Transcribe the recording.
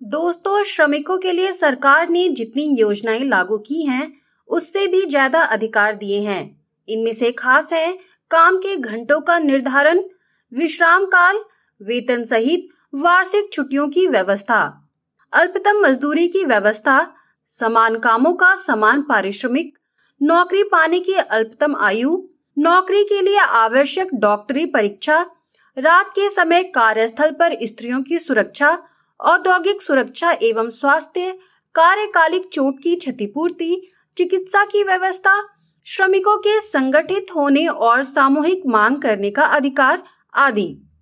दोस्तों, श्रमिकों के लिए सरकार ने जितनी योजनाएं लागू की हैं, उससे भी ज्यादा अधिकार दिए हैं। इनमें से खास है काम के घंटों का निर्धारण, विश्राम काल, वेतन सहित वार्षिक छुट्टियों की व्यवस्था, अल्पतम मजदूरी की व्यवस्था, समान कामों का समान पारिश्रमिक, नौकरी पाने की अल्पतम आयु, नौकरी के लिए आवश्यक डॉक्टरी परीक्षा, रात के समय कार्यस्थल पर स्त्रियों की सुरक्षा, औद्योगिक सुरक्षा एवं स्वास्थ्य, कार्यकालिक चोट की क्षतिपूर्ति, चिकित्सा की व्यवस्था, श्रमिकों के संगठित होने और सामूहिक मांग करने का अधिकार आदि।